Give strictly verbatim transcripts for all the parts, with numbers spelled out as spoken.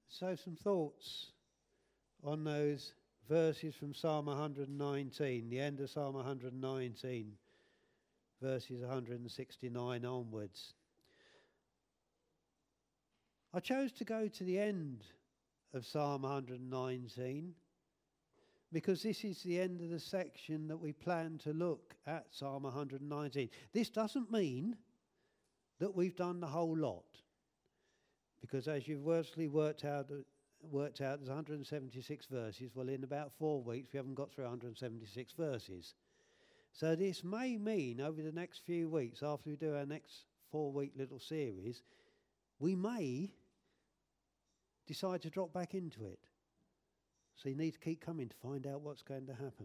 So some thoughts on those verses from Psalm one hundred nineteen, the end of Psalm one hundred nineteen, verses one hundred sixty-nine onwards. I chose to go to the end of Psalm one hundred nineteen because this is the end of the section that we plan to look at Psalm one hundred nineteen. This doesn't mean that we've done the whole lot, because as you've virtually worked out, worked out there's one hundred seventy-six verses. Well, in about four weeks we haven't got through one hundred seventy-six verses. So this may mean over the next few weeks, after we do our next four-week little series, we may decide to drop back into it. So you need to keep coming to find out what's going to happen.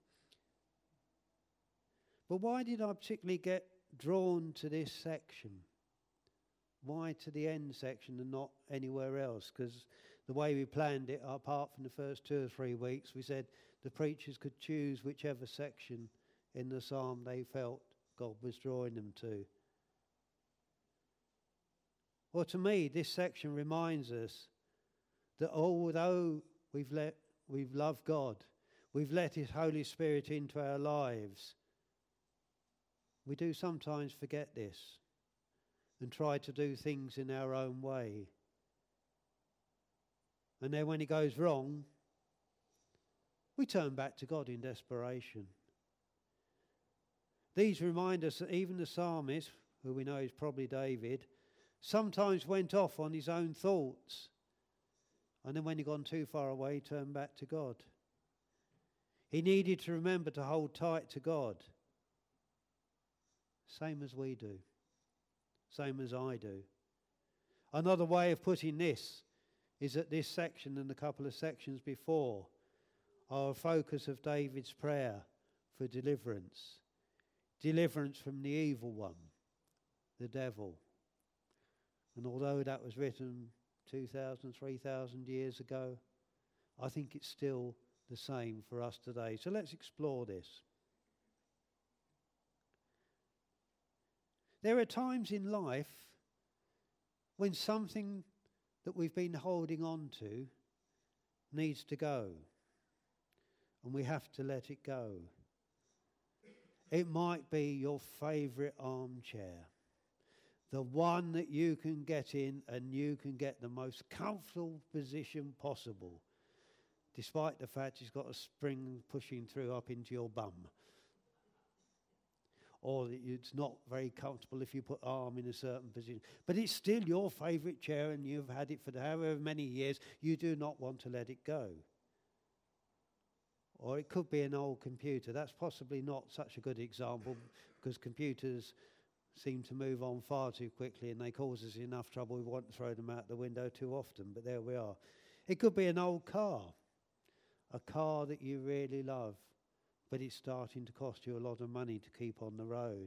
But why did I particularly get drawn to this section? Why to the end section and not anywhere else? Because the way we planned it, apart from the first two or three weeks, we said the preachers could choose whichever section in the psalm they felt God was drawing them to. Well, to me, this section reminds us that although we've let we've loved God, we've let His Holy Spirit into our lives, we do sometimes forget this and try to do things in our own way. And then when it goes wrong, we turn back to God in desperation. These remind us that even the psalmist, who we know is probably David, sometimes went off on his own thoughts. And then when he'd gone too far away, he turned back to God. He needed to remember to hold tight to God. Same as we do. Same as I do. Another way of putting this is that this section and a couple of sections before are a focus of David's prayer for deliverance. Deliverance from the evil one, the devil. And although that was written two thousand, three thousand years ago, I think it's still the same for us today. So let's explore this. There are times in life when something that we've been holding on to needs to go, and we have to let it go. It might be your favourite armchair, the one that you can get in and you can get the most comfortable position possible, despite the fact it's got a spring pushing through up into your bum. Or that it's not very comfortable if you put arm in a certain position. But it's still your favourite chair and you've had it for however many years. You do not want to let it go. Or it could be an old computer. That's possibly not such a good example because computers seem to move on far too quickly and they cause us enough trouble. We want to throw them out the window too often, but there we are. It could be an old car, a car that you really love, but it's starting to cost you a lot of money to keep on the road.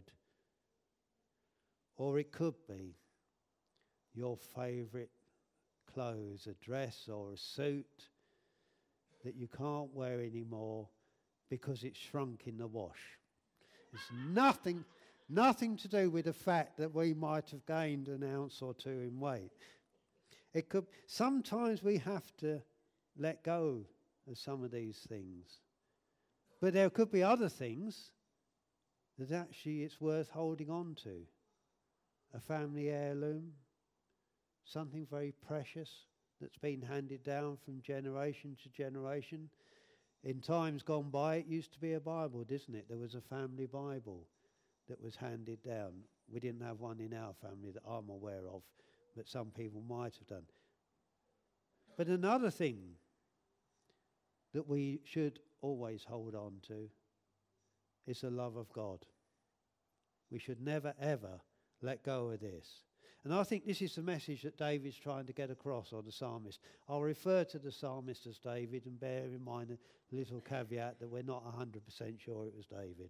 Or it could be your favourite clothes, a dress or a suit that you can't wear anymore because it's shrunk in the wash. It's nothing, nothing to do with the fact that we might have gained an ounce or two in weight. It could. Sometimes we have to let go of some of these things. But there could be other things that actually it's worth holding on to. A family heirloom, something very precious that's been handed down from generation to generation. In times gone by, it used to be a Bible, didn't it? There was a family Bible that was handed down. We didn't have one in our family that I'm aware of, but some people might have done. But another thing that we should always hold on to is the love of God. We should never, ever let go of this. And I think this is the message that David's trying to get across, or the psalmist. I'll refer to the psalmist as David and bear in mind a little caveat that we're not one hundred percent sure it was David.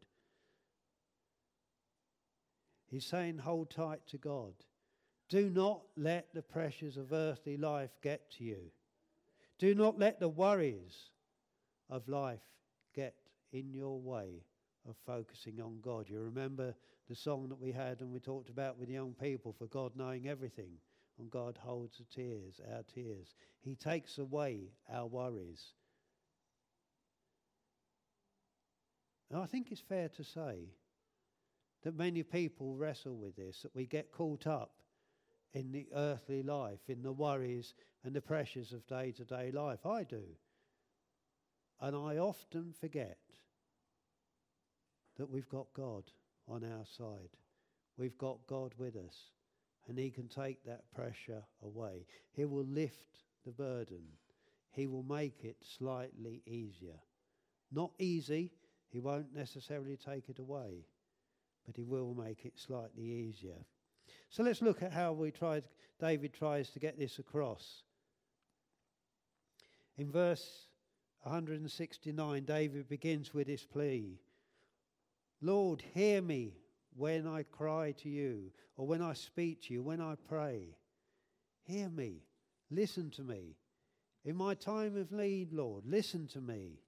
He's saying, hold tight to God. Do not let the pressures of earthly life get to you. Do not let the worries of life get in your way of focusing on God. You remember the song that we had and we talked about with young people, for God knowing everything. and God holds the tears, our tears. He takes away our worries. And I think it's fair to say that many people wrestle with this, that we get caught up in the earthly life, in the worries and the pressures of day-to-day life. I do. And I often forget that we've got God on our side. We've got God with us, and he can take that pressure away. He will lift the burden. He will make it slightly easier. Not easy, he won't necessarily take it away, but he will make it slightly easier. So let's look at how we tried, David tries to get this across. In verse one hundred sixty-nine, David begins with this plea. Lord, hear me when I cry to you, or when I speak to you, when I pray. Hear me, listen to me. In my time of need, Lord, listen to me.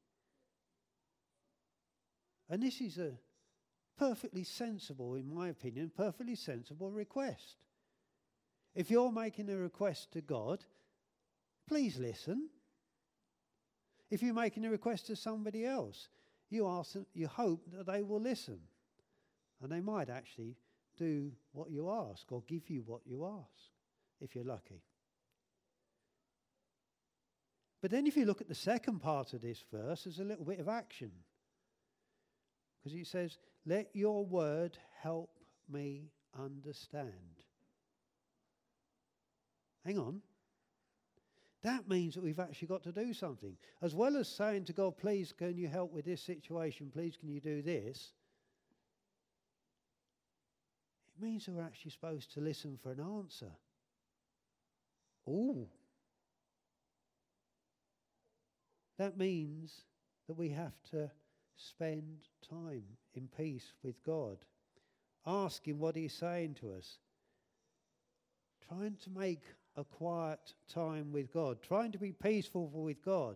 And this is a perfectly sensible, in my opinion, perfectly sensible request. If you're making a request to God, please listen. If you're making a request to somebody else, you ask them, you hope that they will listen. And they might actually do what you ask, or give you what you ask, if you're lucky. But then if you look at the second part of this verse, there's a little bit of action. Because he says, let your word help me understand. Hang on. That means that we've actually got to do something. As well as saying to God, please, can you help with this situation? Please, can you do this? It means that we're actually supposed to listen for an answer. Ooh. That means that we have to spend time in peace with God, asking what he's saying to us, trying to make a quiet time with God, trying to be peaceful with God,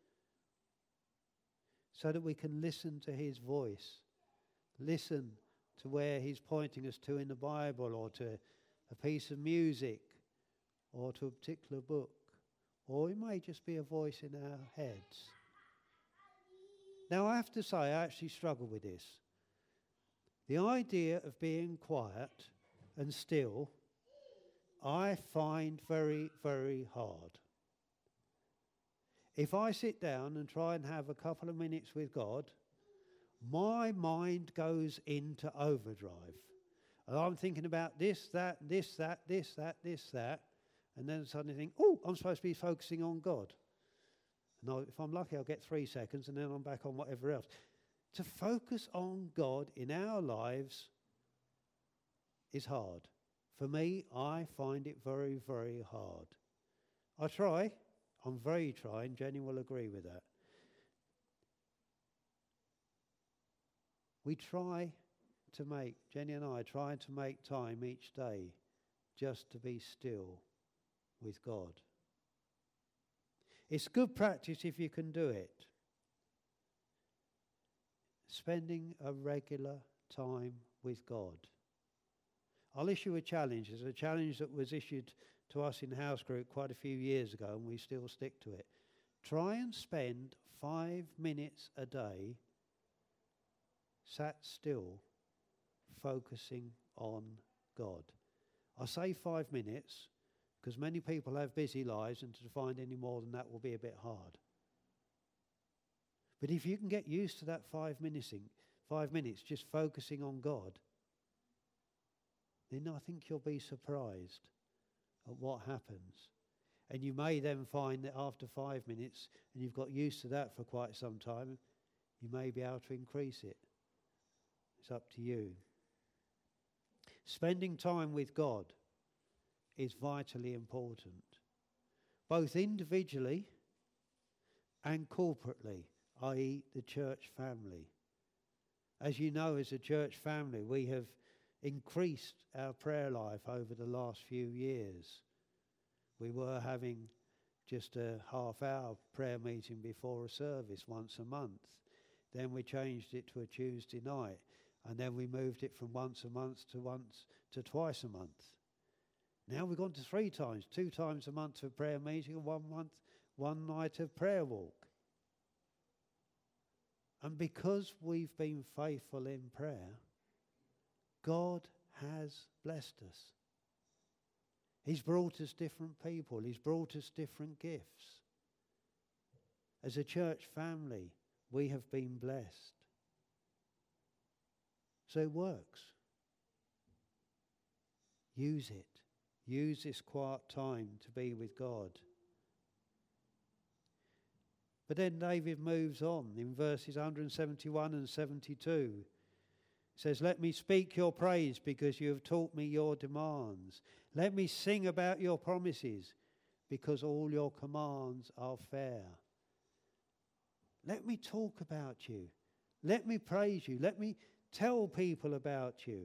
so that we can listen to his voice, listen to where he's pointing us to in the Bible, or to a piece of music, or to a particular book, or it may just be a voice in our heads. Now, I have to say, I actually struggle with this. The idea of being quiet and still, I find very, very hard. If I sit down and try and have a couple of minutes with God, my mind goes into overdrive. And I'm thinking about this, that, this, that, this, that, this, that, and then suddenly think, oh, I'm supposed to be focusing on God. And if I'm lucky, I'll get three seconds, and then I'm back on whatever else. To focus on God in our lives is hard. For me, I find it very, very hard. I try. I'm very trying. Jenny will agree with that. We try to make, Jenny and I try to make time each day just to be still with God. It's good practice if you can do it. Spending a regular time with God. I'll issue a challenge. There's a challenge that was issued to us in House Group quite a few years ago, and we still stick to it. Try and spend five minutes a day sat still, focusing on God. I say five minutes because many people have busy lives, and to find any more than that will be a bit hard. But if you can get used to that five minutes, five minutes just focusing on God, then I think you'll be surprised at what happens. And you may then find that after five minutes, and you've got used to that for quite some time, you may be able to increase it. It's up to you. Spending time with God is vitally important, both individually and corporately, that is the church family. As you know, as a church family, we have increased our prayer life over the last few years. We were having just a half-hour prayer meeting before a service once a month. Then we changed it to a Tuesday night, and then we moved it from once a month to once to twice a month. Now we've gone to three times, two times a month for prayer meeting and one month, one night of prayer walk. And because we've been faithful in prayer, God has blessed us. He's brought us different people. He's brought us different gifts. As a church family, we have been blessed. So it works. Use it. Use this quiet time to be with God. But then David moves on in verses one seventy-one and seventy-two. He says, let me speak your praise because you have taught me your demands. Let me sing about your promises because all your commands are fair. Let me talk about you. Let me praise you. Let me tell people about you.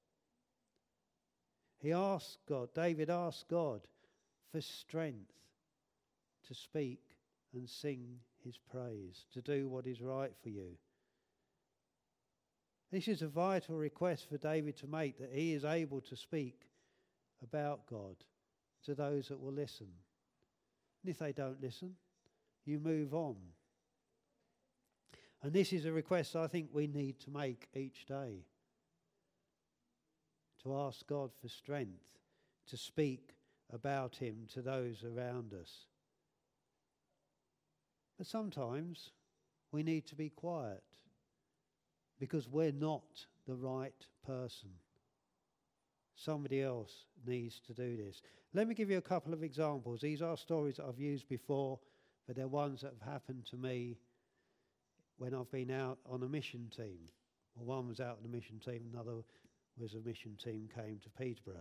He asked God, David asked God for strength to speak and sing his praise, to do what is right for you. This is a vital request for David to make, that he is able to speak about God to those that will listen. And if they don't listen, you move on. And this is a request I think we need to make each day. To ask God for strength to speak about him to those around us. But sometimes we need to be quiet because we're not the right person. Somebody else needs to do this. Let me give you a couple of examples. These are stories that I've used before, but they're ones that have happened to me when I've been out on a mission team. Well, one was out on a mission team, another was a mission team came to Peterborough.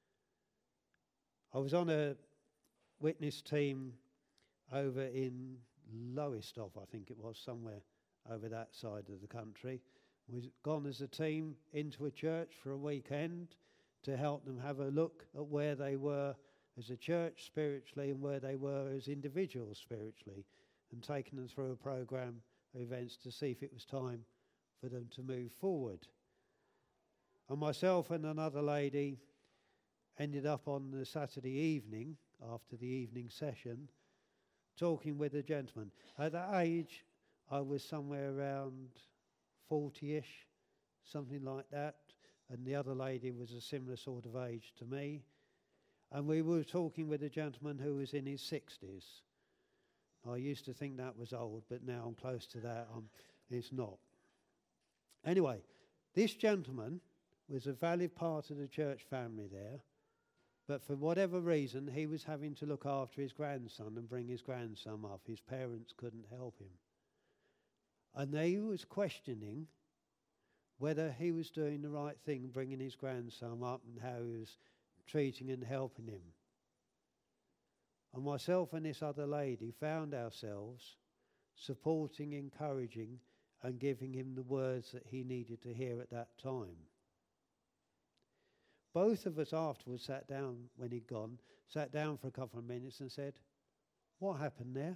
I was on a witness team over in Lowestoft, I think it was, somewhere over that side of the country. We've gone as a team into a church for a weekend to help them have a look at where they were as a church spiritually and where they were as individuals spiritually, and taking them through a program of events to see if it was time for them to move forward. And myself and another lady ended up on the Saturday evening, after the evening session, talking with a gentleman. At that age, I was somewhere around forty-ish, something like that, and the other lady was a similar sort of age to me. And we were talking with a gentleman who was in his sixties. I used to think that was old, but now I'm close to that. I'm, it's not. Anyway, this gentleman was a valid part of the church family there, but for whatever reason, he was having to look after his grandson and bring his grandson up. His parents couldn't help him. And he was questioning whether he was doing the right thing, bringing his grandson up, and how he was treating and helping him. And myself and this other lady found ourselves supporting, encouraging, and giving him the words that he needed to hear at that time. Both of us afterwards sat down when he'd gone, sat down for a couple of minutes and said, "What happened there?"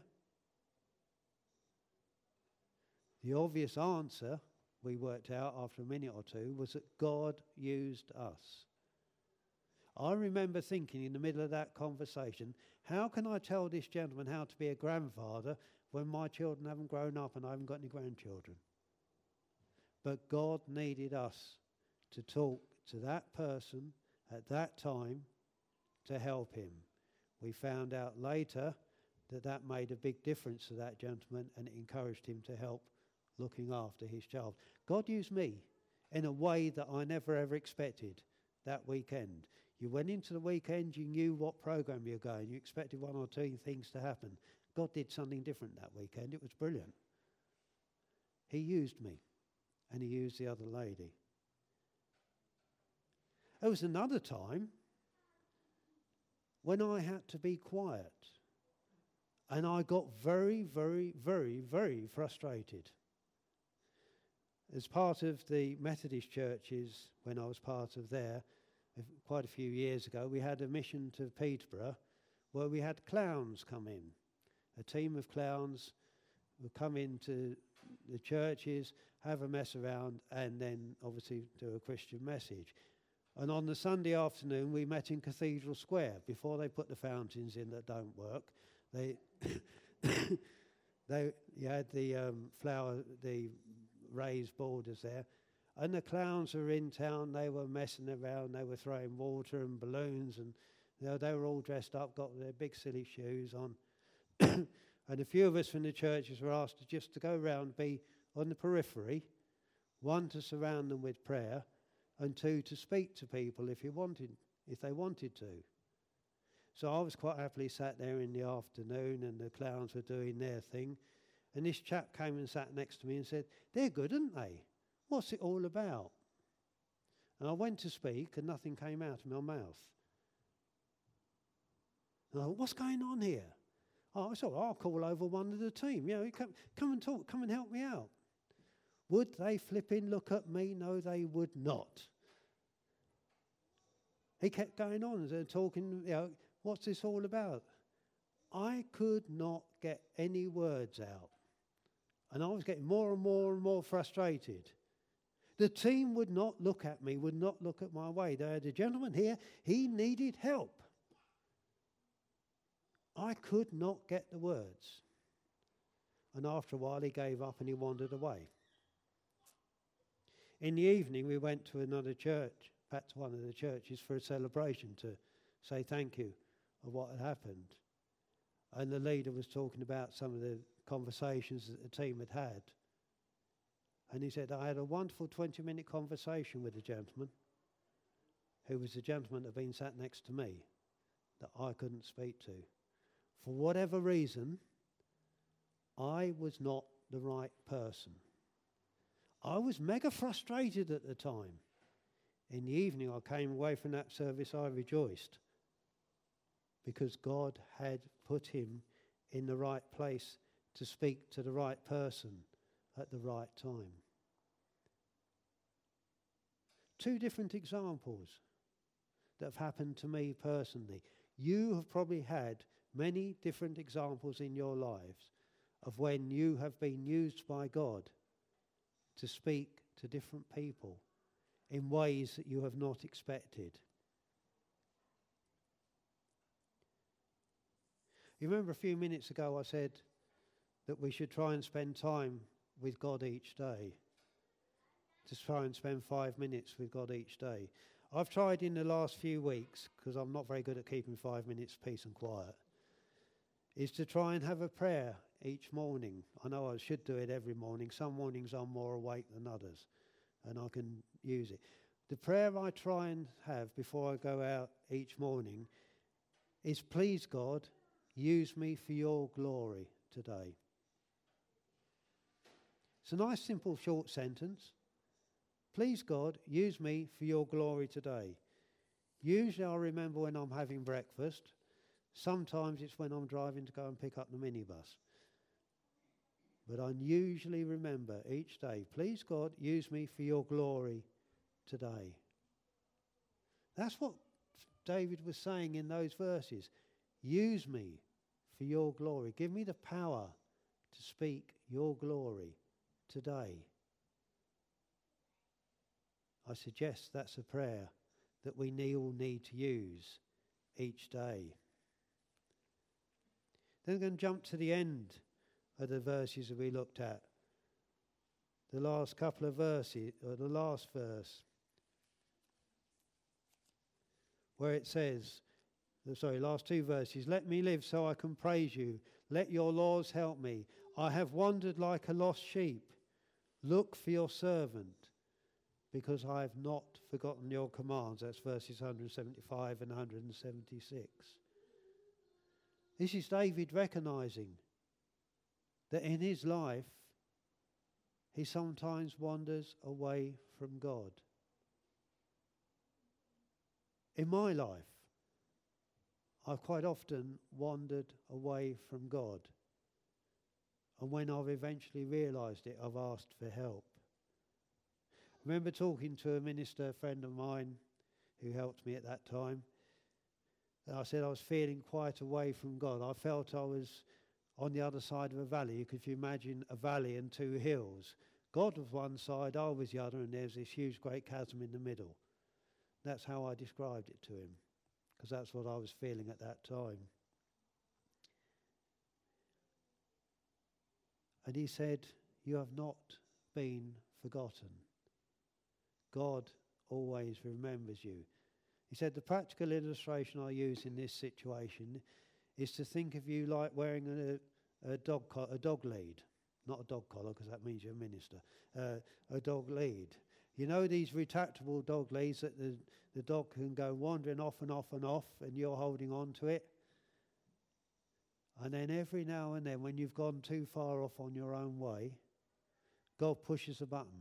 The obvious answer, we worked out after a minute or two, was that God used us. I remember thinking in the middle of that conversation, how can I tell this gentleman how to be a grandfather when my children haven't grown up and I haven't got any grandchildren? But God needed us to talk to that person at that time to help him. We found out later that that made a big difference to that gentleman, and it encouraged him to help looking after his child. God used me in a way that I never ever expected that weekend. You went into the weekend, you knew what program you were going, you expected one or two things to happen. God did something different that weekend. It was brilliant. He used me, and he used the other lady. There was another time when I had to be quiet, and I got very, very, very, very frustrated. As part of the Methodist churches, when I was part of there, quite a few years ago, we had a mission to Peterborough where we had clowns come in. A team of clowns would come into the churches, have a mess around, and then obviously do a Christian message. And on the Sunday afternoon, we met in Cathedral Square. Before they put the fountains in that don't work, they they you had the um, flower, the raised borders there, and the clowns were in town. They were messing around. They were throwing water and balloons, and you know, they were all dressed up, got their big silly shoes on. And a few of us from the churches were asked to just to go around, be on the periphery, one to surround them with prayer, and two to speak to people if you wanted, if they wanted to. So I was quite happily sat there in the afternoon, and the clowns were doing their thing, and this chap came and sat next to me and said, "They're good, aren't they? What's it all about?" And I went to speak, and nothing came out of my mouth. And I thought, what's going on here? Oh, I thought, I'll call over one of the team. You know, come, come and talk, come and help me out. Would they flipping look at me? No, they would not. He kept going on and talking, you know, what's this all about? I could not get any words out. And I was getting more and more and more frustrated. The team would not look at me, would not look at my way. They had a gentleman here, he needed help. I could not get the words. And after a while he gave up and he wandered away. In the evening we went to another church, back to one of the churches for a celebration to say thank you of what had happened. And the leader was talking about some of the conversations that the team had had. And he said, I had a wonderful twenty minute conversation with a gentleman who was the gentleman that had been sat next to me that I couldn't speak to. For whatever reason, I was not the right person. I was mega frustrated at the time. In the evening I came away from that service, I rejoiced because God had put him in the right place to speak to the right person at the right time. Two different examples that have happened to me personally. You have probably had many different examples in your lives of when you have been used by God to speak to different people in ways that you have not expected. You remember a few minutes ago I said that we should try and spend time with God each day. To try and spend five minutes with God each day. I've tried in the last few weeks, because I'm not very good at keeping five minutes peace and quiet, is to try and have a prayer each morning. I know I should do it every morning. Some mornings I'm more awake than others, and I can use it. The prayer I try and have before I go out each morning is, please God, use me for your glory today. It's a nice, simple, short sentence. Please God, use me for your glory today. Usually I remember when I'm having breakfast. Sometimes it's when I'm driving to go and pick up the minibus. But I usually remember each day, please God, use me for your glory today. That's what David was saying in those verses. Use me for your glory. Give me the power to speak your glory today. I suggest that's a prayer that we all need to use each day. Then we're going to jump to the end of the verses that we looked at. The last couple of verses, or the last verse, where it says, sorry, last two verses, let me live so I can praise you. Let your laws help me. I have wandered like a lost sheep. Look for your servant, because I have not forgotten your commands. That's verses one hundred seventy-five and one hundred seventy-six. This is David recognizing that in his life, he sometimes wanders away from God. In my life, I've quite often wandered away from God. And when I've eventually realized it, I've asked for help. I remember talking to a minister, a friend of mine, who helped me at that time. And I said I was feeling quite away from God. I felt I was on the other side of a valley. If you imagine a valley and two hills. God was one side, I was the other, and there's this huge great chasm in the middle. That's how I described it to him, because that's what I was feeling at that time. And he said, you have not been forgotten. God always remembers you. He said, the practical illustration I use in this situation is to think of you like wearing a, a, dog, co- a dog lead. Not a dog collar, because that means you're a minister. Uh, a dog lead. You know these retractable dog leads that the, the dog can go wandering off and off and off, and you're holding on to it? And then every now and then, when you've gone too far off on your own way, God pushes a button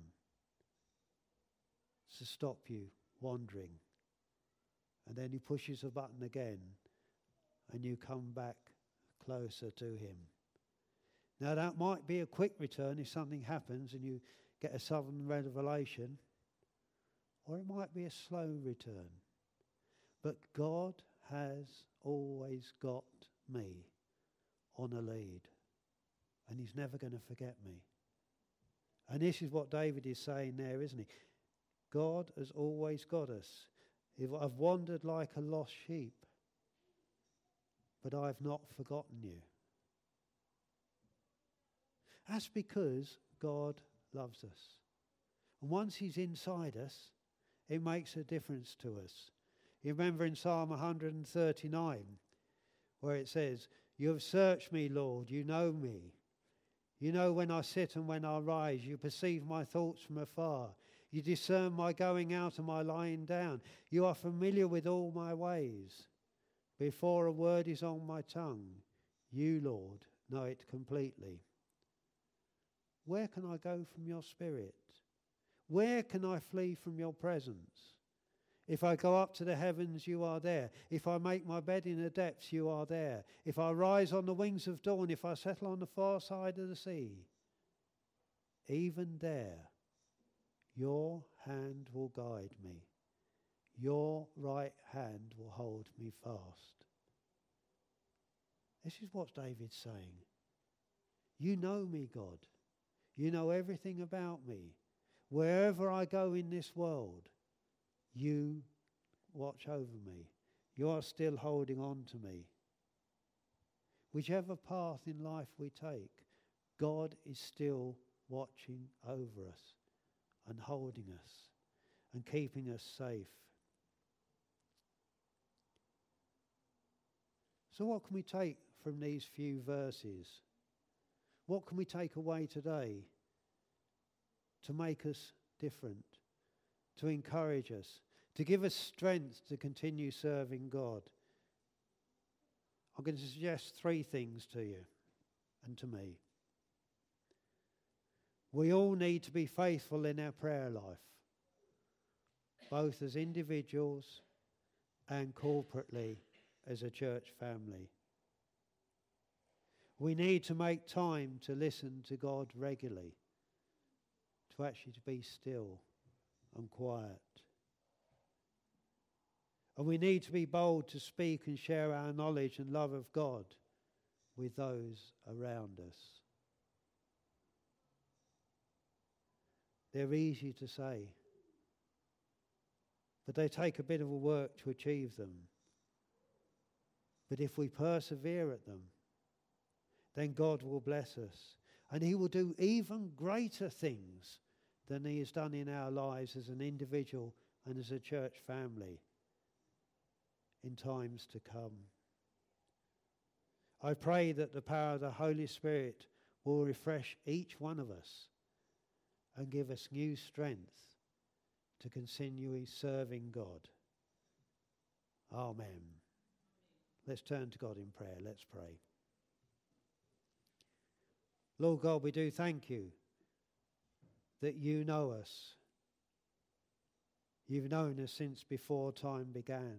to stop you wandering. And then he pushes a button again, and you come back closer to him. Now that might be a quick return if something happens and you get a sudden revelation, or it might be a slow return. But God has always got me on a lead, and he's never going to forget me. And this is what David is saying there, isn't he? God has always got us. If I've wandered like a lost sheep, but I've not forgotten you. That's because God loves us. And once he's inside us, it makes a difference to us. You remember in Psalm one thirty-nine, where it says, you have searched me, Lord, you know me. You know when I sit and when I rise. You perceive my thoughts from afar. You discern my going out and my lying down. You are familiar with all my ways. Before a word is on my tongue, you, Lord, know it completely. Where can I go from your spirit? Where can I flee from your presence? If I go up to the heavens, you are there. If I make my bed in the depths, you are there. If I rise on the wings of dawn, if I settle on the far side of the sea, even there, your hand will guide me. Your right hand will hold me fast. This is what David's saying. You know me, God. You know everything about me. Wherever I go in this world, you watch over me. You are still holding on to me. Whichever path in life we take, God is still watching over us and holding us and keeping us safe. So what can we take from these few verses? What can we take away today to make us different, to encourage us, to give us strength to continue serving God? I'm going to suggest three things to you and to me. We all need to be faithful in our prayer life, both as individuals and corporately as a church family. We need to make time to listen to God regularly, to actually to be still and quiet. And we need to be bold to speak and share our knowledge and love of God with those around us. They're easy to say, but they take a bit of work to achieve them. But if we persevere at them, then God will bless us. And he will do even greater things than he has done in our lives as an individual and as a church family in times to come. I pray that the power of the Holy Spirit will refresh each one of us and give us new strength to continue serving God. Amen. Let's turn to God in prayer. Let's pray. Lord God, we do thank you that you know us. You've known us since before time began.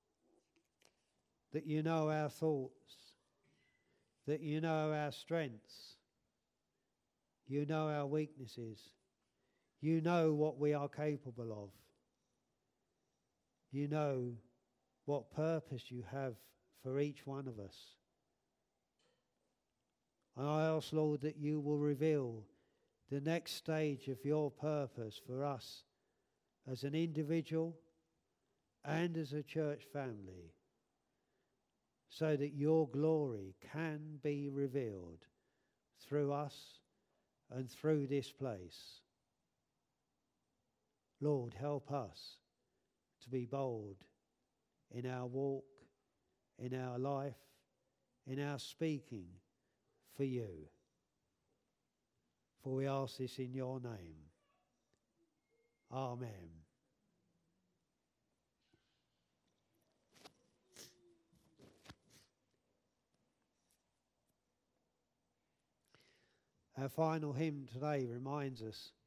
That you know our thoughts. That you know our strengths. You know our weaknesses. You know what we are capable of. You know what purpose you have for each one of us. And I ask, Lord, that you will reveal the next stage of your purpose for us as an individual and as a church family, so that your glory can be revealed through us and through this place. Lord, help us to be bold in our walk, in our life, in our speaking for you. For we ask this in your name. Amen. Our final hymn today reminds us